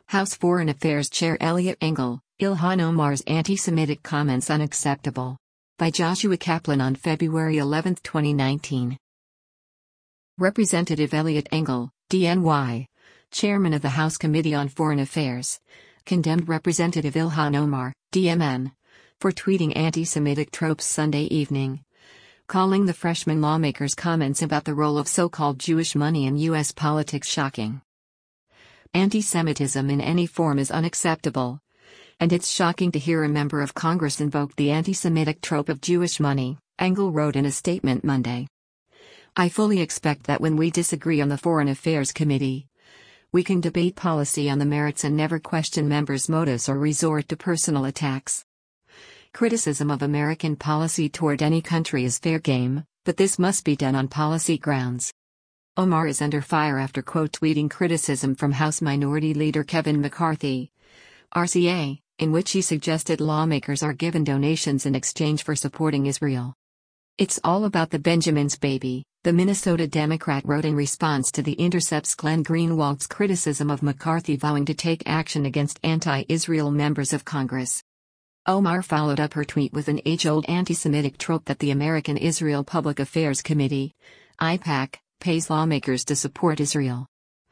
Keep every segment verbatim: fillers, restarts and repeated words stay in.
House Foreign Affairs Chair Eliot Engel, Ilhan Omar's anti-Semitic comments unacceptable. By Joshua Kaplan on February eleventh twenty nineteen. Representative Eliot Engel, D N Y, chairman of the House Committee on Foreign Affairs, condemned Representative Ilhan Omar, D M N, for tweeting anti-Semitic tropes Sunday evening, calling the freshman lawmaker's comments about the role of so-called Jewish money in U S politics shocking. Anti-Semitism in any form is unacceptable, and it's shocking to hear a member of Congress invoke the anti-Semitic trope of Jewish money, Engel wrote in a statement Monday. I fully expect that when we disagree on the Foreign Affairs Committee, we can debate policy on the merits and never question members' motives or resort to personal attacks. Criticism of American policy toward any country is fair game, but this must be done on policy grounds. Omar is under fire after quote-tweeting criticism from House Minority Leader Kevin McCarthy, R C A, in which he suggested lawmakers are given donations in exchange for supporting Israel. It's all about the Benjamins, baby, the Minnesota Democrat wrote in response to The Intercept's Glenn Greenwald's criticism of McCarthy vowing to take action against anti-Israel members of Congress. Omar followed up her tweet with an age-old anti-Semitic trope that the American Israel Public Affairs Committee, I PAC, pays lawmakers to support Israel.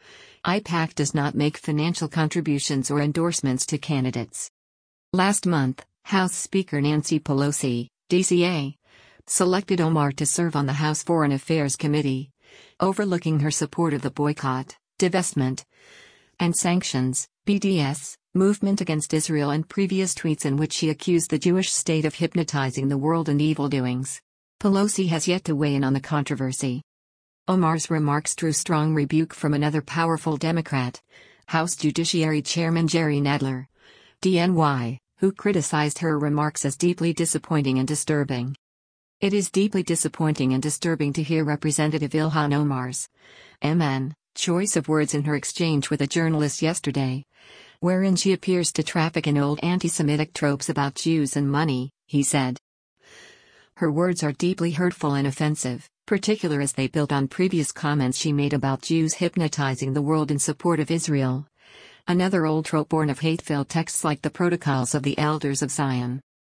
I PAC does not make financial contributions or endorsements to candidates. Last month, House Speaker Nancy Pelosi, D C A, selected Omar to serve on the House Foreign Affairs Committee, overlooking her support of the boycott, divestment, and sanctions, B D S, movement against Israel and previous tweets in which she accused the Jewish state of hypnotizing the world and evildoings. Pelosi has yet to weigh in on the controversy. Omar's remarks drew strong rebuke from another powerful Democrat, House Judiciary Chairman Jerry Nadler, D N Y, who criticized her remarks as deeply disappointing and disturbing. It is deeply disappointing and disturbing to hear Representative Ilhan Omar's M N choice of words in her exchange with a journalist yesterday, wherein she appears to traffic in old anti-Semitic tropes about Jews and money, he said. Her words are deeply hurtful and offensive, particularly as they build on previous comments she made about Jews hypnotizing the world in support of Israel. Another old trope born of hate-filled texts like the Protocols of the Elders of Zion.